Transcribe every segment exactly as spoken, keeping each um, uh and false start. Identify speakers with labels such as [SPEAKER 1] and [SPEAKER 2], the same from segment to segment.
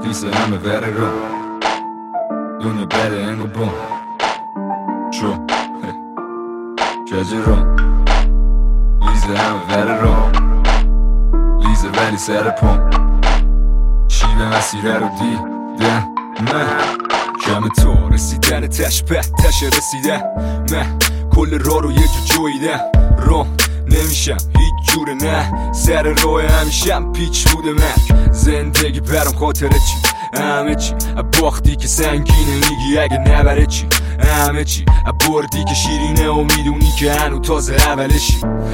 [SPEAKER 1] میسه همه وره رو دنیا بره انگو بوم شو جاجه رو لیزه همه وره رو لیزه ولی سر پوم شیوه مسیره رو دیدم من کم تو رسیدن تش به تش رسیدن من کل راه رو یه جو جویدم رو نمیشم هیچ جوره نه سر راه همیشم پیچ بوده من زندگی برام خاطره چی همه چی باختی که سنگینه میگی اگه نبره چی همه چی بردی که شیرینه و میدونی که هنو تازه اولشی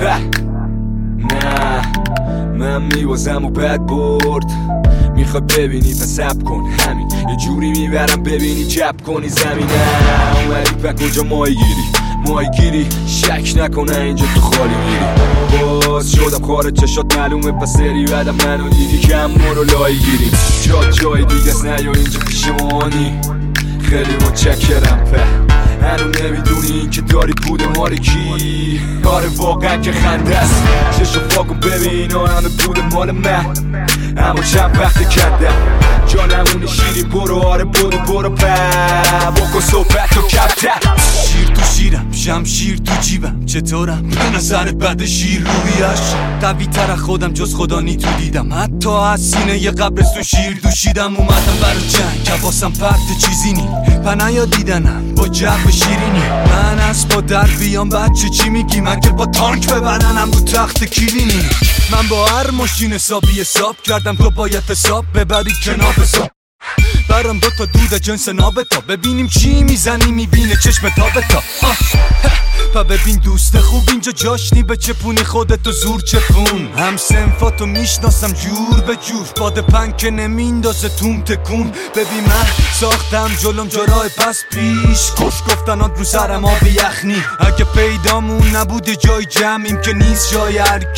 [SPEAKER 1] نه من میوازم و بد برد میخوای ببینی پس سب کن همین یه جوری میبرم ببینی جب کنی زمینه اومدی پا کجا مایی گیری مایی گیری شک نکنه اینجا تو خالی میری باز شدم خارج چشات معلومه پس سری بعدم منو دیدی کم مرو لایی گیری جا جای دیگه است نه یا اینجا پیش مانی خیلی متشکرم په هنو نمیدونی این که داری بوده ماری کی آره واقعا که خنده است چشو فاکن ببین و همه بوده مال من اما چند وقت کردم جانمون شیرین برو آره برو برو په بکن صحبت و کمتر
[SPEAKER 2] شیر تو شیرم شمشیر تو جیبم چطورم به نظرت بد شیر رویش قوی تر خودم جز خدا نی تو دیدم حتی از سینه یه قبرستون شیر دوشیدم اومدم برا جنگ حواسم پرت چیزی نی پنه یا دیدنم با جو شیرینی من از با در بیام بچه چی میگی من که با تانک ببرنم رو تخت کلینی من با هر ماشین حسابی حساب کردم تو باید حساب ببری کنار حساب برام دو تا دود جنس نابتا ببینیم چی میزنی میبینه چشم تابتا پا ببین دوست خوب اینجا جاش نی به چپونی خودتو زور چپون هم سنفاتو میشناسم جور به جور باد پنکه نمیندازه توم تکون ببین من ساختم جلوم جرای پس پیش کش گفتنات رو سرم آب یخنی اگه پیدامون نبوده جای جمعیم که نیست جای هرکی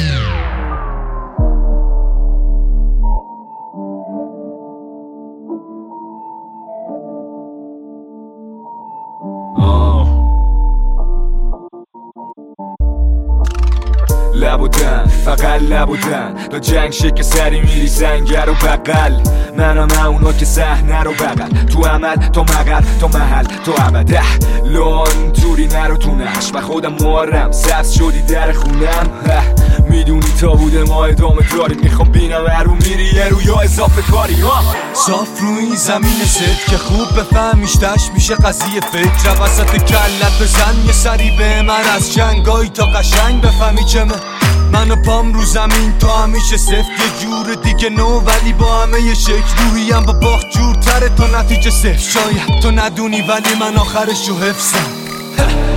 [SPEAKER 1] لبودن فقط لبودن تا جنگ شکل سری میری سنگر و بقل منم اونا که صحنه رو بغل تو عمل تا مقل تا محل تا ابده لان توری نرو تو نقش و خودم مارم سبز شدی در خونم میدونی تا بوده ما ادامه داریم میخوام بینم هرو میری یه رو یا اضافه کاری ها
[SPEAKER 2] صاف روی زمین ست که خوب بفهمیش تش میشه قضیه فکر وسط کلت بزن یه سری به من از جنگایی تا قشنگ بفهمی چه من منو پام رو زمین تا همیشه سفت یه جور دیگه نو ولی با همه یه شکل روحیم با باخت جورتره تا نتیجه صفر شاید تو ندونی ولی من آخرشو حفظم